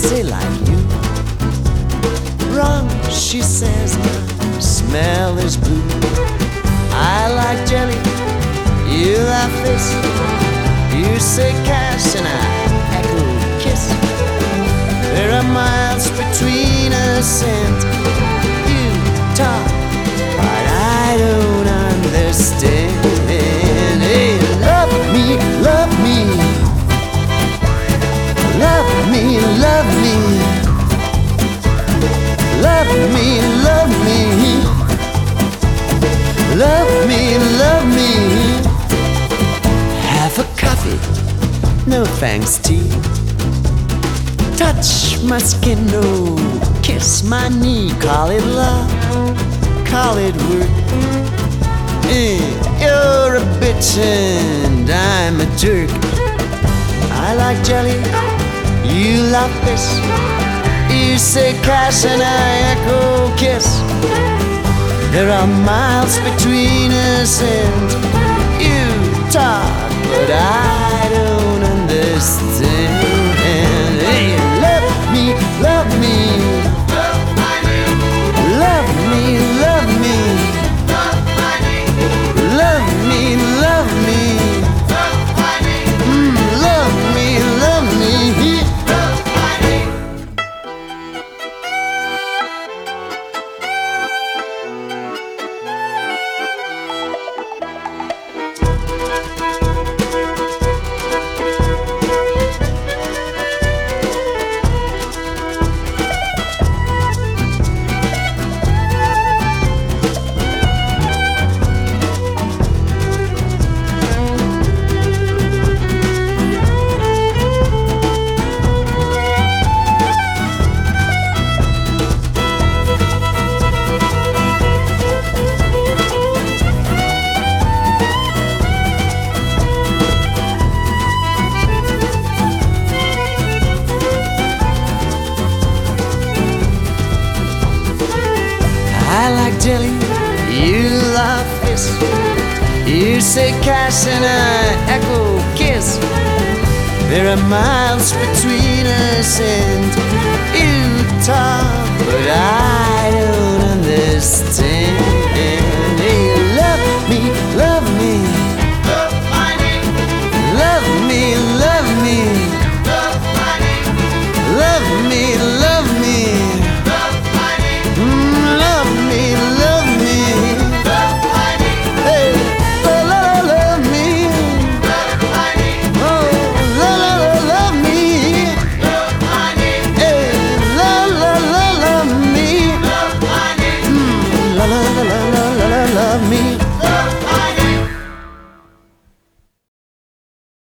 say like you. Wrong, she says, my smell is blue. I like jelly, you like fish. You say cash and I echo kiss. There are miles between us and you talk, but I don't understand. Hey, love me, love me. Love me, love me. Love me, love me. Love me, love me. Have a coffee, no thanks tea. Touch my skin, no, kiss my knee. Call it love, call it work. You're a bitch and I'm a jerk. I like jelly, you love fish. You say cash and I echo kiss. There are miles between us and you talk, but I don't understand. Hey, love me, love me. Love me, love me. Love me, love me. Love me, love me. I like jelly, you love fish. You say cash and I echo kiss. There are miles between us and you talk, but I don't understand.